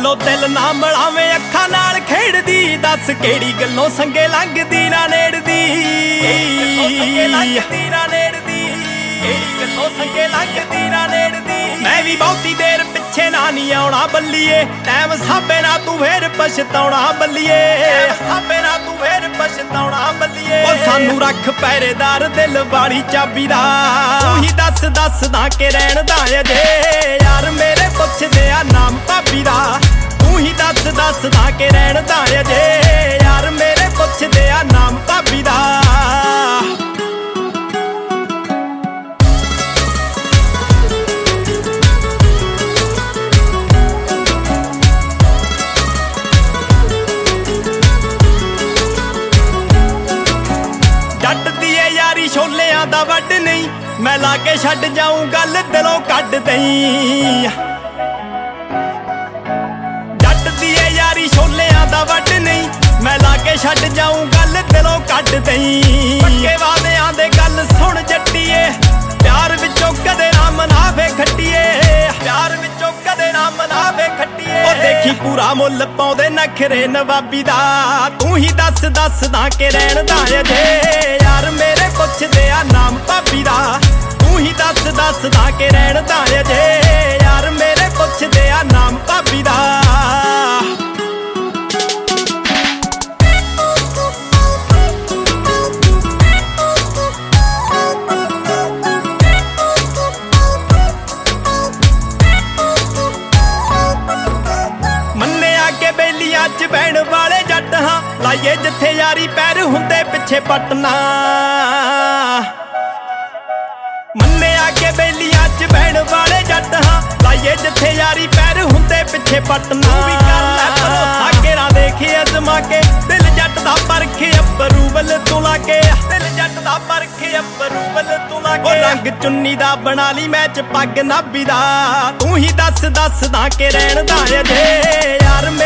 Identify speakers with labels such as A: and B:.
A: ਦਿਲੋਂ ਦਿਲ ਨਾ ਮਿਲਾਵੇਂ ਅੱਖਾਂ ਨਾਲ ਖੇਡਦੀ ਦੱਸ ਕਿਹੜੀ ਗੱਲੋਂ ਸੰਗੇ ਲੰਘਦੀ ਨਾ ਨੇੜਦੀ ਮੈਂ ਵੀ ਬਹੁਤੀ ਦੇਰ ਪਿੱਛੇ ਨਾ ਨਹੀਂ ਆਉਣਾ ਬੱਲੀਏ ਟਾਈਮ ਸਾਬੇ ਨਾ ਤੂੰ ਫੇਰ ਪਛਤਾਉਣਾ ਬੱਲੀਏ ਉਹ ਸਾਨੂੰ ਰੱਖ ਪਹਿਰੇਦਾਰ ਦਿਲ ਵਾਲੀ ਚਾਬੀ ਦਾ ਤੂੰ ਹੀ ਦੱਸਦਾ ਕਿ ਰਹਿਣ ਦਾ ਅਜੇ ਯਾਰ ਮੇਰੇ ਪੁੱਛਦੇ ਆ ਨਾਮ ਭਾਬੀ ਦਾ ਤੂੰ ਹੀ ਦੱਸਦਾ ਕਿ ਰਹਿਣ ਦਾ ਅਜੇ ਯਾਰ ਮੇਰੇ ਪੁੱਛਦੇ ਆ ਨਾਮ ਭਾਬੀ ਦਾ ਜੱਟ ਦੀ ਏ ਯਾਰੀ ਛੋਲਿਆਂ ਦਾ ਵੱਢ ਨਹੀਂ ਮੈਂ ਲਾ ਕੇ ਛੱਡ ਜਾਊਂ ਗੱਲ ਦਿਲੋਂ ਕੱਢ ਦਈ ਜੱਟ ਦੀ ਏ ਯਾਰੀ ਛੋਲਿਆਂ ਦਾ ਵੱਢ ਨਹੀਂ ਮੈਂ ਲਾ ਕੇ ਛੱਡ ਜਾਊਂ ਗੱਲ ਦਿਲੋਂ ਕੱਢ ਦਈ ਪੱਕੇ ਵਾਦਿਆਂ ਦੇ ਗੱਲ ਸੁਣ ਜੱਟੀਏ ਪਿਆਰ ਵਿੱਚੋਂ ਕਦੇ ਨਾ ਮਨਾਵੇ ਖੱਟੀਏ ਉਹ ਦੇਖੀ ਪੂਰਾ ਮੁੱਲ ਪਾਉਂਦੇ ਨਖਰੇ ਨਵਾਬੀ ਦਾ ਤੂੰ ਹੀ ਦੱਸਦਾ ਕਿ ਰਹਿਣ ਦਾ ਅਜੇ ਯਾਰ ਮੇਰੇ ਪੁੱਛਦੇ ਆ ਨਾਮ ਭਾਬੀ ਦਾ ਤੂੰ ਹੀ ਦੱਸਦਾ ਕਿ ਰਹਿਣ ਦਾ ਅਜੇ ਯਾਰ ਮੇਰੇ ਪੁੱਛਦੇ ਆ ਨਾਮ ਭਾਬੀ ਦਾ ਚ ਬਹਿਣ ਵਾਲੇ ਜੱਟ ਹਾਂ ਲਾਈਏ ਜਿੱਥੇ ਯਾਰੀ ਪੈਰ ਹੁੰਦੇ ਪਿੱਛੇ ਪਟਨਾ ਮੰਨਿਆ ਕਿ ਬੇਲੀਆਂ ਚ ਬਹਿਣ ਵਾਲੇ ਜੱਟ ਹਾਂ ਲਾਈਏ ਜਿੱਥੇ ਯਾਰੀ ਪੈਰ ਹੁੰਦੇ ਪਿੱਛੇ ਪਟਨਾ ਵੀ ਕਰ ਲੈ ਭਰੋਸਾ ਕੇਰਾ ਦੇਖੇ ਅਜ਼ਮਾ ਕੇ ਦਿਲ ਜੱਟ ਦਾ ਪਰਖੇ ਅਪਰੂਵਲ ਤੂੰ ਲਾਗੇ ਉਹ ਰੰਗ ਚੁੰਨੀ ਦਾ ਬਣਾ ਲਈ ਮੈਚ ਪੱਗ ਨਾਭੀ ਦਾ ਤੂੰ ਹੀ ਦੱਸਦਾ ਕਿ ਰਹਿਣ ਦਾ ਅਜੇ ਯਾਰ